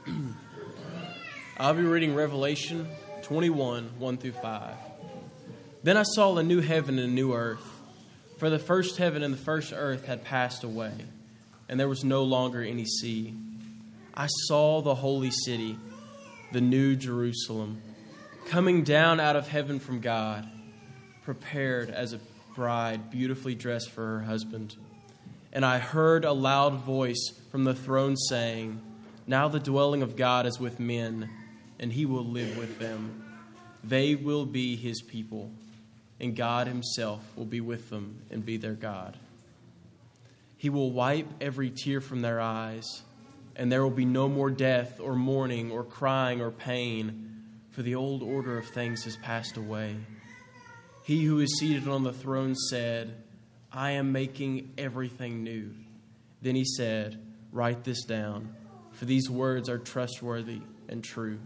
I'll be reading Revelation 21, 1 through 5. Then I saw a new heaven and a new earth, for the first heaven and the first earth had passed away, and there was no longer any sea. I saw the holy city, the new Jerusalem, coming down out of heaven from God, prepared as a bride beautifully dressed for her husband. And I heard a loud voice from the throne saying, "Now the dwelling of God is with men, and He will live with them. They will be His people, and God Himself will be with them and be their God. He will wipe every tear from their eyes, and there will be no more death or mourning or crying or pain, for the old order of things has passed away." He who is seated on the throne said, "I am making everything new." Then He said, "Write this down, for these words are trustworthy and true."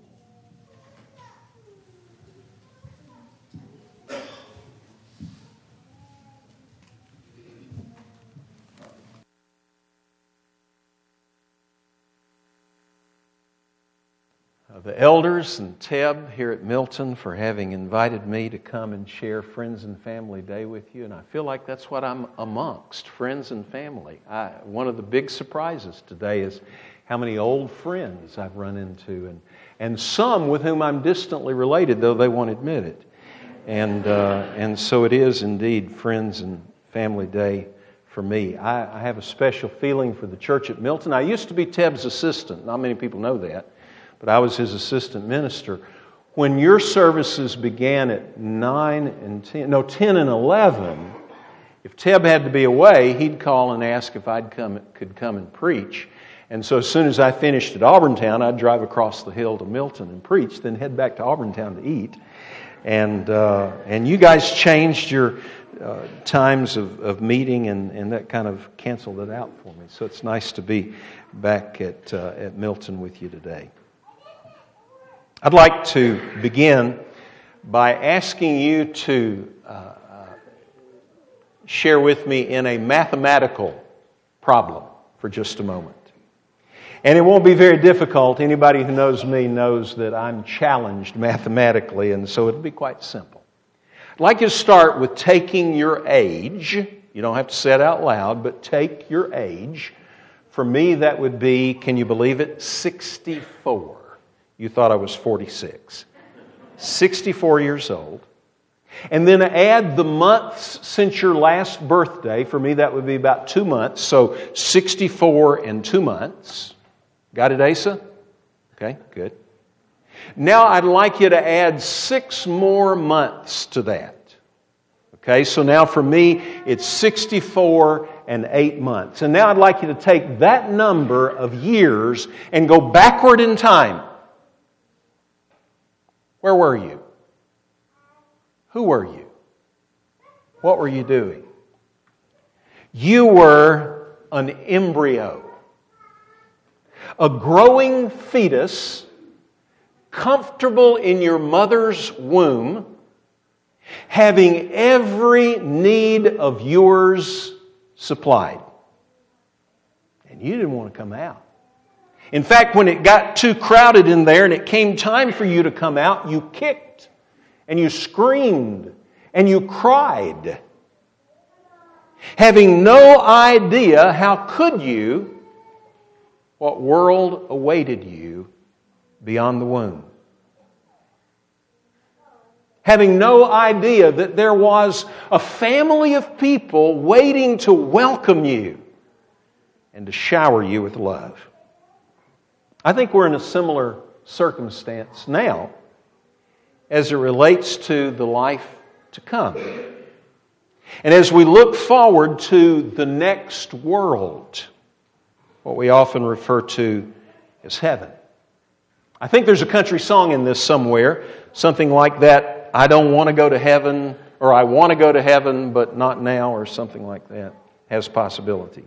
The elders and Teb here at Milton for having invited me to come and share Friends and Family Day with you. And I feel like that's what I'm amongst, friends and family. One of the big surprises today is how many old friends I've run into, and some with whom I'm distantly related, though they won't admit it. And so it is indeed Friends and Family Day for me. I have a special feeling for the church at Milton. I used to be Teb's assistant. Not many people know that. But I was his assistant minister. When your services began at 10 and 11, if Teb had to be away, he'd call and ask if could come and preach. And so as soon as I finished at Auburntown, I'd drive across the hill to Milton and preach, then head back to Auburntown to eat. And you guys changed your times of meeting, and that kind of canceled it out for me. So it's nice to be back at Milton with you today. I'd like to begin by asking you to share with me in a mathematical problem for just a moment. And it won't be very difficult. Anybody who knows me knows that I'm challenged mathematically, and so it'll be quite simple. I'd like you to start with taking your age. You don't have to say it out loud, but take your age. For me, that would be, can you believe it, 64. You thought I was 46. 64 years old. And then add the months since your last birthday. For me, that would be about 2 months. So 64 and 2 months. Got it, Asa? Okay, good. Now I'd like you to add 6 more months to that. Okay, so now for me, it's 64 and 8 months. And now I'd like you to take that number of years and go backward in time. Where were you? Who were you? What were you doing? You were an embryo. A growing fetus, comfortable in your mother's womb, having every need of yours supplied. And you didn't want to come out. In fact, when it got too crowded in there and it came time for you to come out, you kicked and you screamed and you cried. Having no idea how could you, what world awaited you beyond the womb. Having no idea that there was a family of people waiting to welcome you and to shower you with love. I think we're in a similar circumstance now as it relates to the life to come. And as we look forward to the next world, what we often refer to as heaven. I think there's a country song in this somewhere, something like that, I don't want to go to heaven, or I want to go to heaven, but not now, or something like that, has possibilities.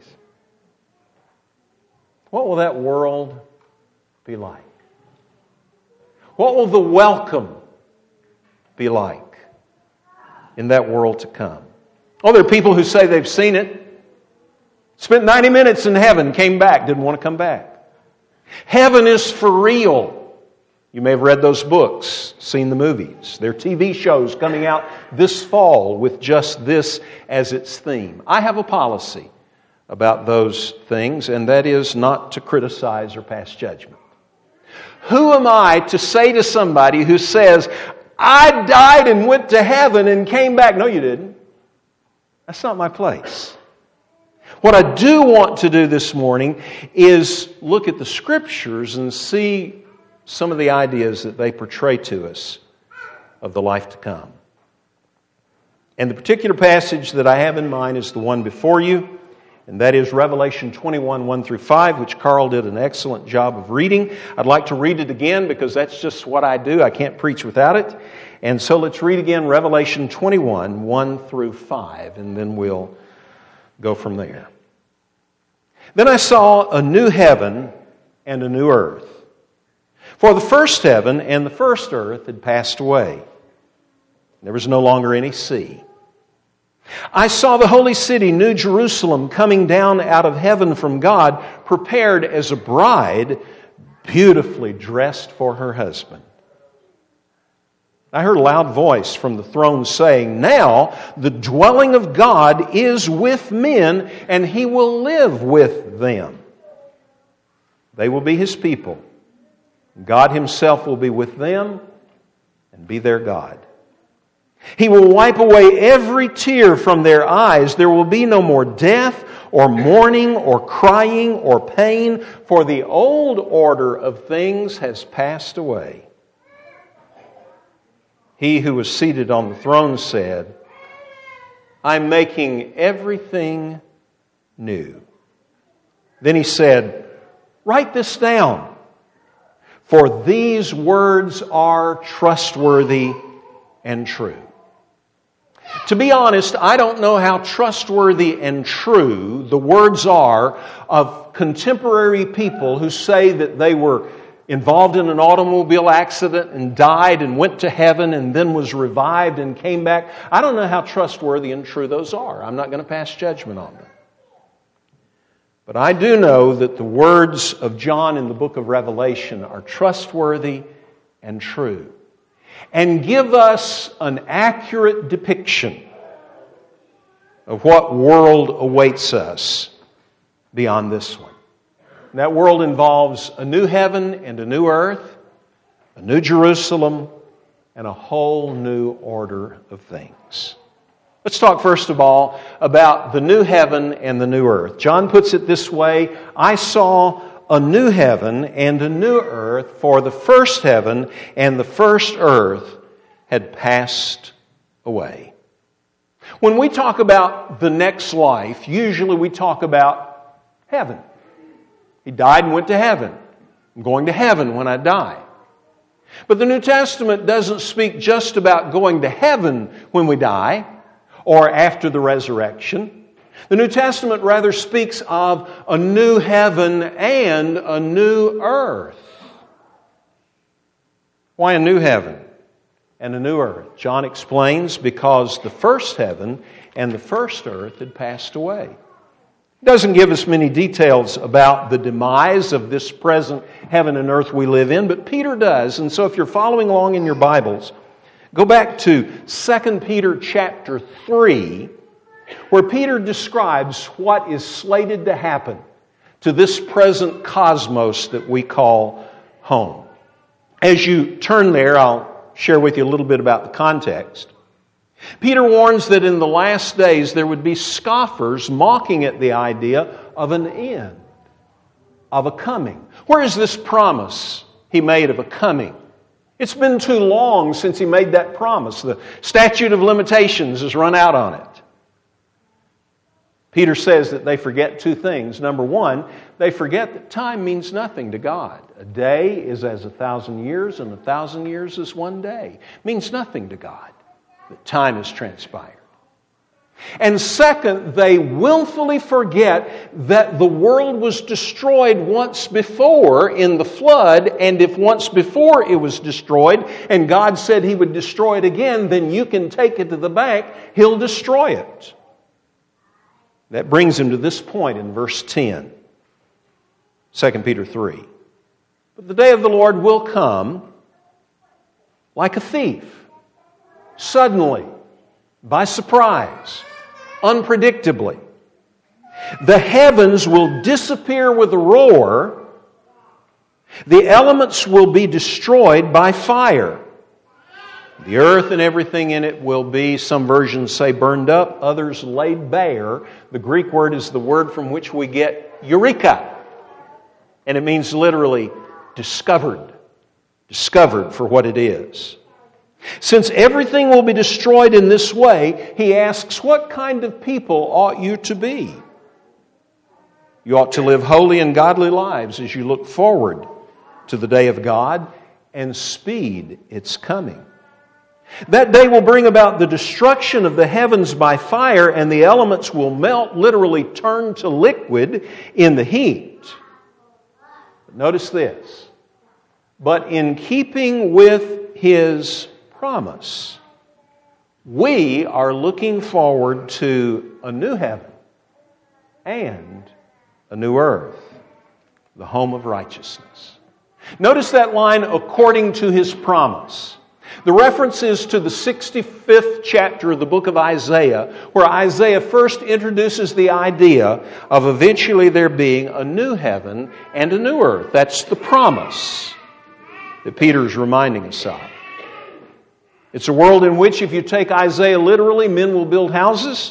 What will that world be like? What will the welcome be like in that world to come? Oh, there are people who say they've seen it. Spent 90 minutes in heaven, came back, didn't want to come back. Heaven is for real. You may have read those books, seen the movies. There are TV shows coming out this fall with just this as its theme. I have a policy about those things, and that is not to criticize or pass judgment. Who am I to say to somebody who says, I died and went to heaven and came back? No, you didn't. That's not my place. What I do want to do this morning is look at the Scriptures and see some of the ideas that they portray to us of the life to come. And the particular passage that I have in mind is the one before you, and that is Revelation 21, 1 through 5, which Carl did an excellent job of reading. I'd like to read it again because that's just what I do. I can't preach without it. And so let's read again Revelation 21, 1 through 5, and then we'll go from there. Then I saw a new heaven and a new earth. For the first heaven and the first earth had passed away. There was no longer any sea. I saw the holy city, New Jerusalem, coming down out of heaven from God, prepared as a bride, beautifully dressed for her husband. I heard a loud voice from the throne saying, Now the dwelling of God is with men, and He will live with them. They will be His people. God Himself will be with them and be their God. He will wipe away every tear from their eyes. There will be no more death or mourning or crying or pain, for the old order of things has passed away. He who was seated on the throne said, I'm making everything new. Then He said, Write this down, for these words are trustworthy and true. To be honest, I don't know how trustworthy and true the words are of contemporary people who say that they were involved in an automobile accident and died and went to heaven and then was revived and came back. I don't know how trustworthy and true those are. I'm not going to pass judgment on them. But I do know that the words of John in the book of Revelation are trustworthy and true, and give us an accurate depiction of what world awaits us beyond this one. And that world involves a new heaven and a new earth, a new Jerusalem, and a whole new order of things. Let's talk first of all about the new heaven and the new earth. John puts it this way, I saw a new heaven and a new earth, for the first heaven and the first earth had passed away. When we talk about the next life, usually we talk about heaven. He died and went to heaven. I'm going to heaven when I die. But the New Testament doesn't speak just about going to heaven when we die or after the resurrection. The New Testament rather speaks of a new heaven and a new earth. Why a new heaven and a new earth? John explains, because the first heaven and the first earth had passed away. It doesn't give us many details about the demise of this present heaven and earth we live in, but Peter does. And so if you're following along in your Bibles, go back to 2 Peter chapter 3, where Peter describes what is slated to happen to this present cosmos that we call home. As you turn there, I'll share with you a little bit about the context. Peter warns that in the last days there would be scoffers mocking at the idea of an end, of a coming. Where is this promise he made of a coming? It's been too long since he made that promise. The statute of limitations has run out on it. Peter says that they forget two things. Number one, they forget that time means nothing to God. A day is as 1,000 years, and 1,000 years is one day. It means nothing to God that time has transpired. And second, they willfully forget that the world was destroyed once before in the flood, and if once before it was destroyed, and God said He would destroy it again, then you can take it to the bank, He'll destroy it. That brings him to this point in verse 10, 2 Peter 3. But the day of the Lord will come like a thief, suddenly, by surprise, unpredictably. The heavens will disappear with a roar. The elements will be destroyed by fire. The earth and everything in it will be, some versions say, burned up, others laid bare. The Greek word is the word from which we get eureka. And it means literally discovered for what it is. Since everything will be destroyed in this way, he asks, what kind of people ought you to be? You ought to live holy and godly lives as you look forward to the day of God and speed its coming. That day will bring about the destruction of the heavens by fire, and the elements will melt, literally turn to liquid in the heat. But notice this. But in keeping with His promise, we are looking forward to a new heaven and a new earth, the home of righteousness. Notice that line, according to His promise. The reference is to the 65th chapter of the book of Isaiah, where Isaiah first introduces the idea of eventually there being a new heaven and a new earth. That's the promise that Peter is reminding us of. It's a world in which, if you take Isaiah literally, men will build houses,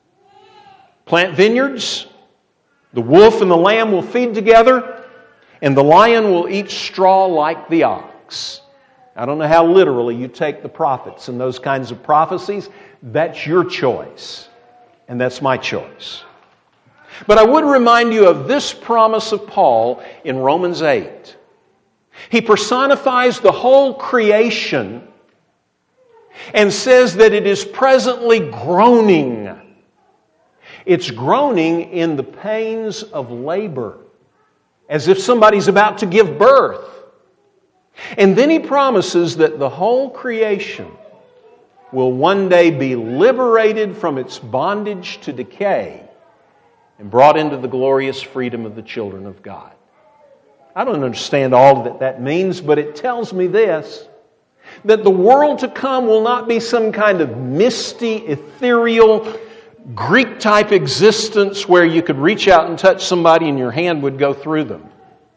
plant vineyards, the wolf and the lamb will feed together, and the lion will eat straw like the ox. I don't know how literally you take the prophets and those kinds of prophecies. That's your choice, and that's my choice. But I would remind you of this promise of Paul in Romans 8. He personifies the whole creation and says that it is presently groaning. It's groaning in the pains of labor, as if somebody's about to give birth. And then he promises that the whole creation will one day be liberated from its bondage to decay and brought into the glorious freedom of the children of God. I don't understand all that that means, but it tells me this, that the world to come will not be some kind of misty, ethereal, Greek-type existence where you could reach out and touch somebody and your hand would go through them.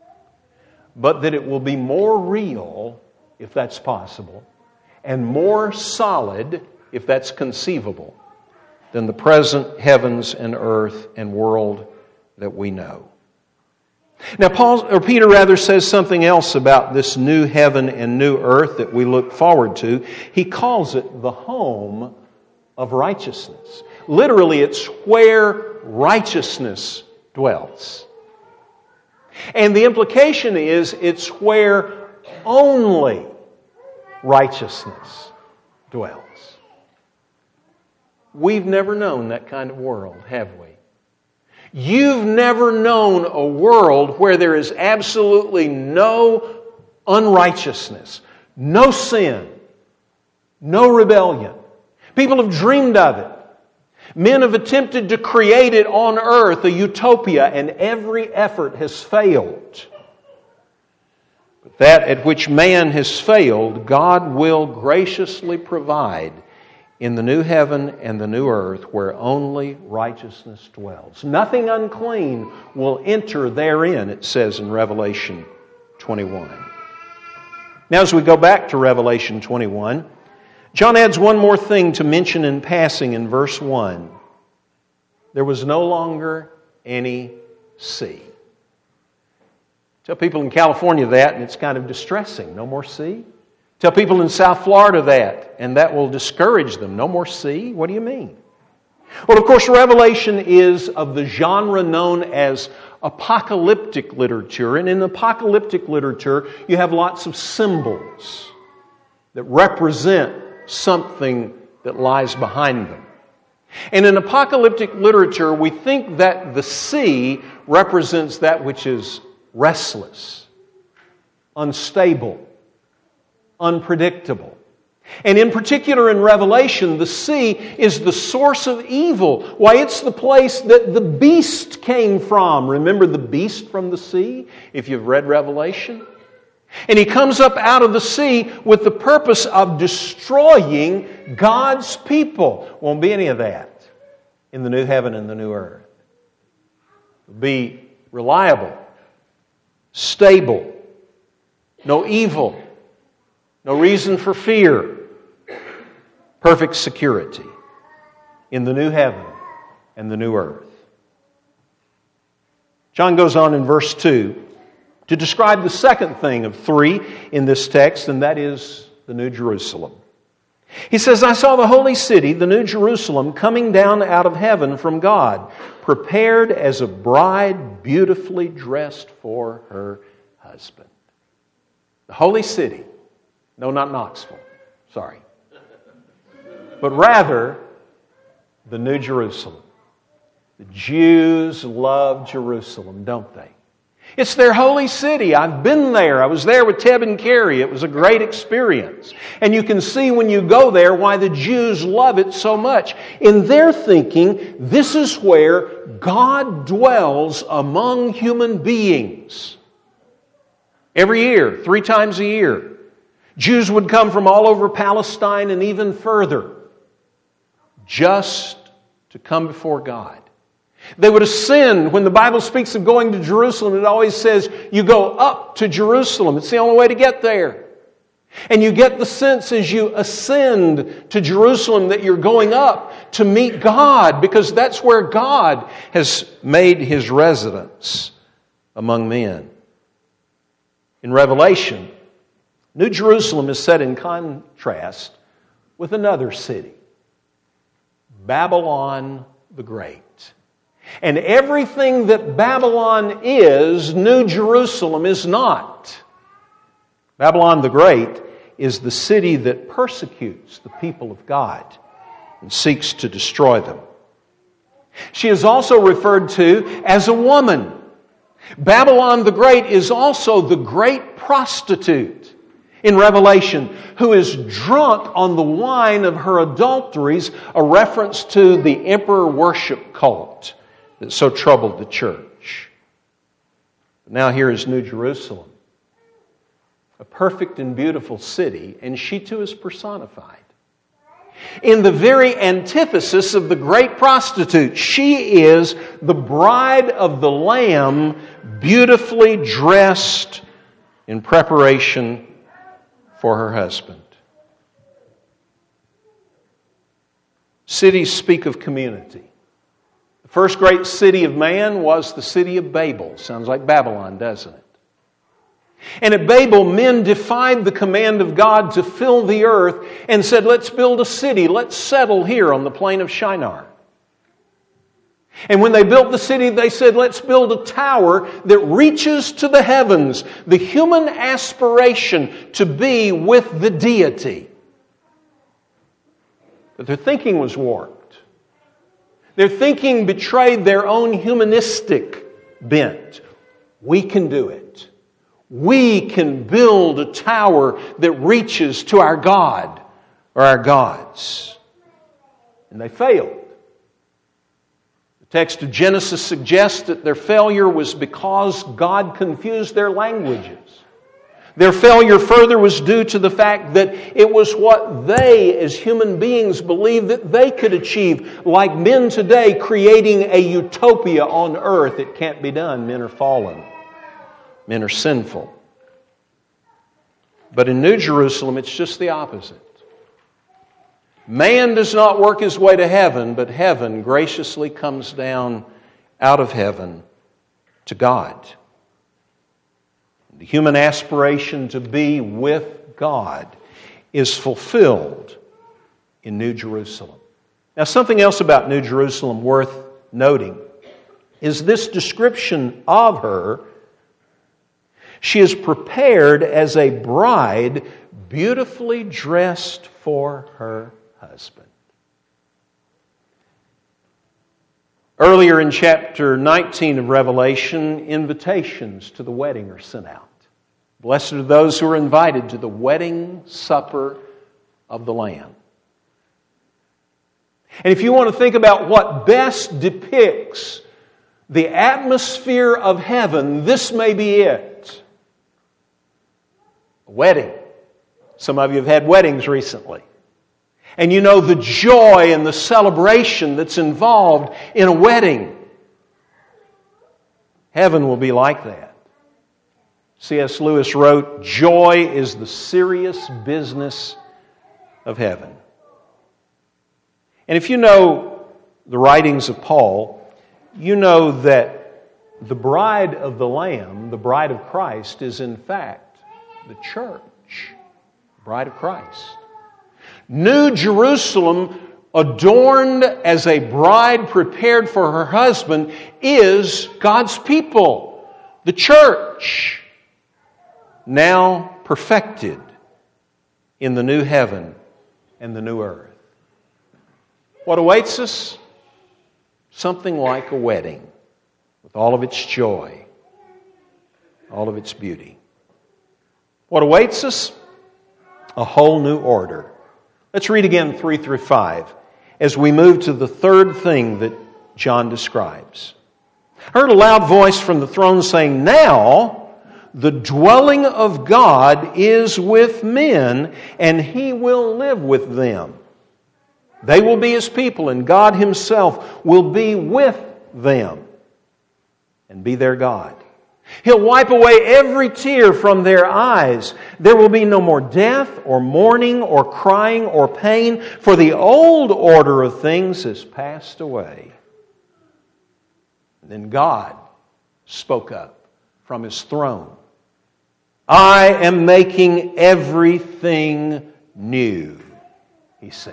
But that it will be more real, if that's possible, and more solid, if that's conceivable, than the present heavens and earth and world that we know. Now, Peter says something else about this new heaven and new earth that we look forward to. He calls it the home of righteousness. Literally, it's where righteousness dwells. And the implication is it's where only righteousness dwells. We've never known that kind of world, have we? You've never known a world where there is absolutely no unrighteousness, no sin, no rebellion. People have dreamed of it. Men have attempted to create it on earth, a utopia, and every effort has failed. But that at which man has failed, God will graciously provide in the new heaven and the new earth where only righteousness dwells. Nothing unclean will enter therein, it says in Revelation 21. Now as we go back to Revelation 21, John adds one more thing to mention in passing in verse 1. There was no longer any sea. Tell people in California that, and it's kind of distressing. No more sea. Tell people in South Florida that, and that will discourage them. No more sea? What do you mean? Well, of course, Revelation is of the genre known as apocalyptic literature. And in apocalyptic literature, you have lots of symbols that represent something that lies behind them. And in apocalyptic literature, we think that the sea represents that which is restless, unstable, unpredictable. And in particular in Revelation, the sea is the source of evil. Why, it's the place that the beast came from. Remember the beast from the sea, if you've read Revelation? And He comes up out of the sea with the purpose of destroying God's people. Won't be any of that in the new heaven and the new earth. It'll be reliable, stable, no evil, no reason for fear, perfect security in the new heaven and the new earth. John goes on in verse 2 to describe the second thing of three in this text, and that is the New Jerusalem. He says, I saw the holy city, the New Jerusalem, coming down out of heaven from God, prepared as a bride beautifully dressed for her husband. The holy city. No, not Knoxville. Sorry. But rather, the New Jerusalem. The Jews love Jerusalem, don't they? It's their holy city. I've been there. I was there with Teb and Carrie. It was a great experience. And you can see when you go there why the Jews love it so much. In their thinking, this is where God dwells among human beings. Every year, 3 times a year, Jews would come from all over Palestine and even further just to come before God. They would ascend. When the Bible speaks of going to Jerusalem, it always says you go up to Jerusalem. It's the only way to get there. And you get the sense as you ascend to Jerusalem that you're going up to meet God, because that's where God has made His residence among men. In Revelation, New Jerusalem is set in contrast with another city, Babylon the Great. And everything that Babylon is, New Jerusalem is not. Babylon the Great is the city that persecutes the people of God and seeks to destroy them. She is also referred to as a woman. Babylon the Great is also the great prostitute in Revelation, who is drunk on the wine of her adulteries, a reference to the emperor worship cult that so troubled the church. Now here is New Jerusalem, a perfect and beautiful city, and she too is personified. In the very antithesis of the great prostitute, she is the bride of the Lamb, beautifully dressed in preparation for her husband. Cities speak of community. The first great city of man was the city of Babel. Sounds like Babylon, doesn't it? And at Babel, men defied the command of God to fill the earth and said, let's build a city, let's settle here on the plain of Shinar. And when they built the city, they said, let's build a tower that reaches to the heavens, the human aspiration to be with the deity. But their thinking was warped. Their thinking betrayed their own humanistic bent. We can do it. We can build a tower that reaches to our God or our gods. And they failed. The text of Genesis suggests that their failure was because God confused their languages. Their failure further was due to the fact that it was what they, as human beings, believed that they could achieve. Like men today creating a utopia on earth. It can't be done. Men are fallen. Men are sinful. But in New Jerusalem, it's just the opposite. Man does not work his way to heaven, but heaven graciously comes down out of heaven to God. The human aspiration to be with God is fulfilled in New Jerusalem. Now, something else about New Jerusalem worth noting is this description of her. She is prepared as a bride beautifully dressed for her husband. Earlier in chapter 19 of Revelation, invitations to the wedding are sent out. Blessed are those who are invited to the wedding supper of the Lamb. And if you want to think about what best depicts the atmosphere of heaven, this may be it. A wedding. Some of you have had weddings recently. And you know the joy and the celebration that's involved in a wedding. Heaven will be like that. C.S. Lewis wrote, "Joy is the serious business of heaven." And if you know the writings of Paul, you know that the bride of the Lamb, the bride of Christ, is in fact the church, the bride of Christ. New Jerusalem, adorned as a bride prepared for her husband, is God's people, the church, now perfected in the new heaven and the new earth. What awaits us? Something like a wedding, with all of its joy, all of its beauty. What awaits us? A whole new order. Let's read again 3 through 5 as we move to the third thing that John describes. I heard a loud voice from the throne saying, "Now the dwelling of God is with men, and He will live with them. They will be His people, and God Himself will be with them and be their God. He'll wipe away every tear from their eyes. There will be no more death or mourning or crying or pain, for the old order of things has passed away." And then God spoke up from His throne. "I am making everything new," He says.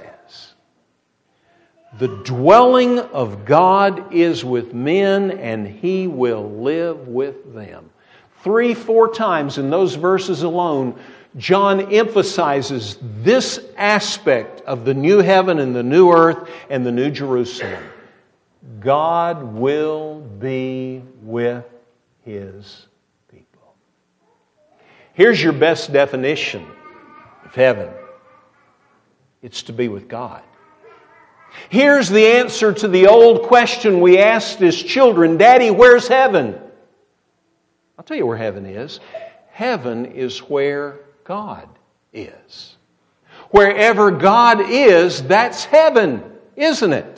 The dwelling of God is with men, and He will live with them. 3-4 times in those verses alone, John emphasizes this aspect of the new heaven and the new earth and the new Jerusalem. God will be with His people. Here's your best definition of heaven. It's to be with God. Here's the answer to the old question we asked as children, "Daddy, where's heaven?" I'll tell you where heaven is. Heaven is where God is. Wherever God is, that's heaven, isn't it?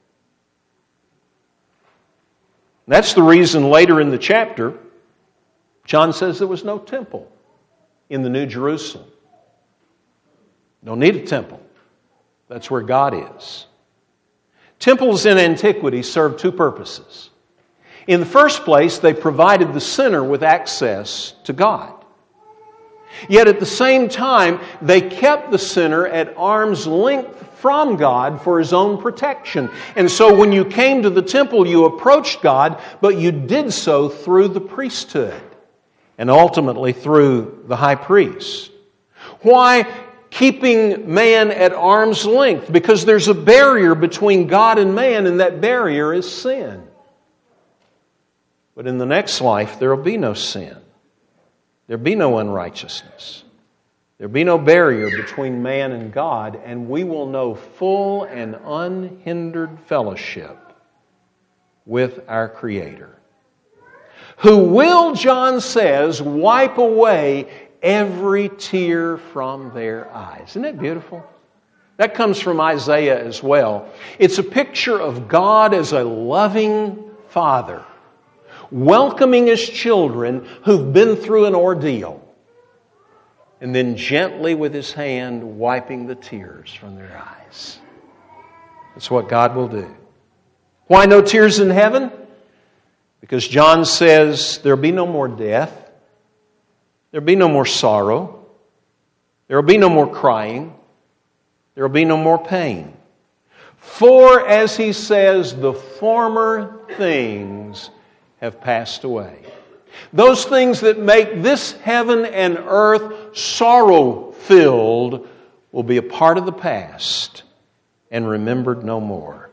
That's the reason later in the chapter, John says there was no temple in the New Jerusalem. Don't need a temple. That's where God is. Temples in antiquity served two purposes. In the first place, they provided the sinner with access to God. Yet at the same time, they kept the sinner at arm's length from God for his own protection. And so when you came to the temple, you approached God, but you did so through the priesthood and ultimately through the high priest. Why keeping man at arm's length? Because there's a barrier between God and man, and that barrier is sin. But in the next life, there will be no sin. There'll be no unrighteousness. There'll be no barrier between man and God, and we will know full and unhindered fellowship with our Creator, who will, John says, wipe away every tear from their eyes. Isn't that beautiful? That comes from Isaiah as well. It's a picture of God as a loving Father, welcoming His children who've been through an ordeal, and then gently with His hand wiping the tears from their eyes. That's what God will do. Why no tears in heaven? Because John says there'll be no more death. There'll be no more sorrow. There will be no more crying. There will be no more pain. For, as he says, the former things have passed away. Those things that make this heaven and earth sorrow-filled will be a part of the past and remembered no more.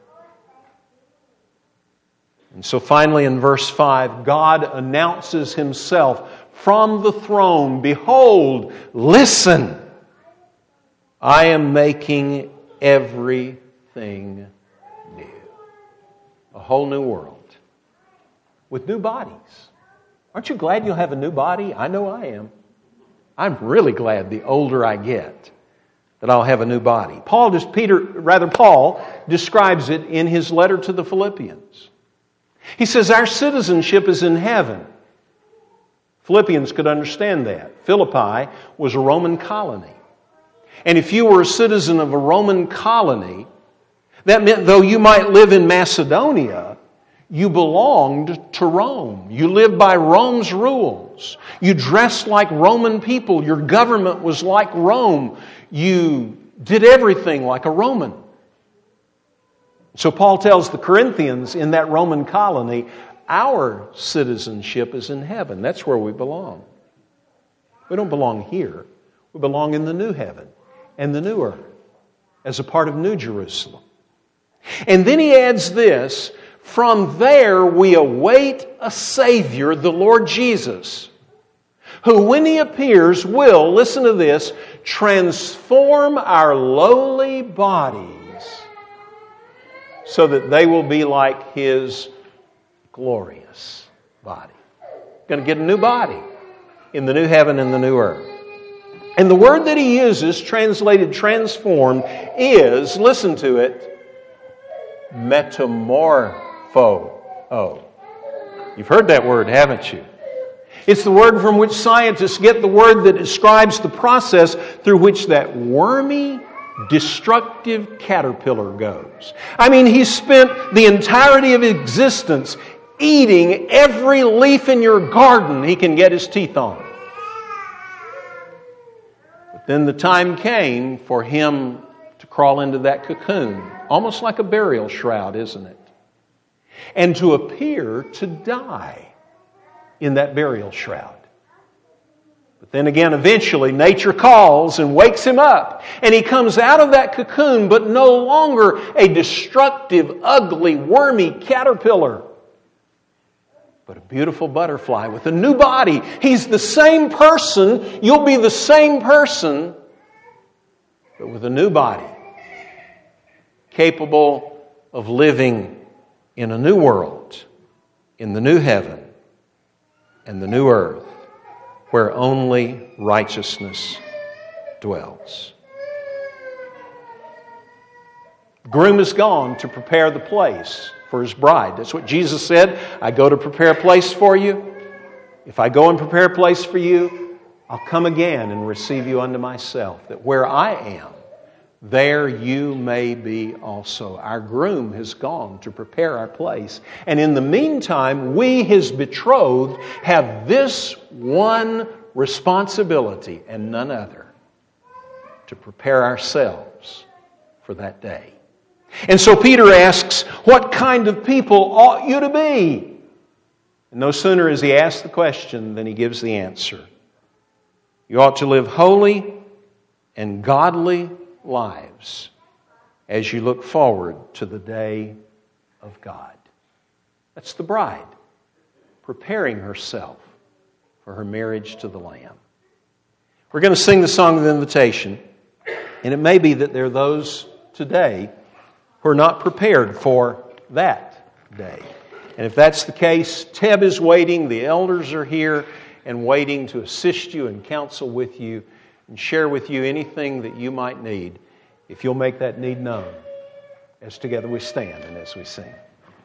And so finally in verse 5, God announces Himself from the throne. Behold, listen, I am making everything new. A whole new world with new bodies. Aren't you glad you'll have a new body? I know I am. I'm really glad the older I get that I'll have a new body. Paul describes it in his letter to the Philippians. He says, our citizenship is in heaven. Philippians could understand that. Philippi was a Roman colony. And if you were a citizen of a Roman colony, that meant though you might live in Macedonia, you belonged to Rome. You lived by Rome's rules. You dressed like Roman people. Your government was like Rome. You did everything like a Roman. So Paul tells the Corinthians in that Roman colony, our citizenship is in heaven. That's where we belong. We don't belong here. We belong in the new heaven and the new earth as a part of New Jerusalem. And then he adds this, from there we await a Savior, the Lord Jesus, who when He appears will, listen to this, transform our lowly bodies so that they will be like His glorious body. Going to get a new body in the new heaven and the new earth. And the word that he uses, translated transformed, is, listen to it, metamorpho. You've heard that word, haven't you? It's the word from which scientists get the word that describes the process through which that wormy, destructive caterpillar goes. I mean, he spent the entirety of existence eating every leaf in your garden he can get his teeth on. But then the time came for him to crawl into that cocoon, almost like a burial shroud, isn't it? And to appear to die in that burial shroud. But then again, eventually, nature calls and wakes him up. And he comes out of that cocoon, but no longer a destructive, ugly, wormy caterpillar, but a beautiful butterfly with a new body. He's the same person. You'll be the same person, but with a new body, capable of living in a new world, in the new heaven and the new earth, where only righteousness dwells. The groom is gone to prepare the place for his bride. That's what Jesus said. I go to prepare a place for you. If I go and prepare a place for you, I'll come again and receive you unto myself, that where I am, there you may be also. Our groom has gone to prepare our place. And in the meantime, we, his betrothed, have this one responsibility and none other: to prepare ourselves for that day. And so Peter asks, what kind of people ought you to be? And no sooner has he asked the question than he gives the answer. You ought to live holy and godly lives as you look forward to the day of God. That's the bride preparing herself for her marriage to the Lamb. We're going to sing the song of invitation, and it may be that there are those today who are not prepared for that day. And if that's the case, Teb is waiting, the elders are here and waiting to assist you and counsel with you and share with you anything that you might need, if you'll make that need known as together we stand and as we sing.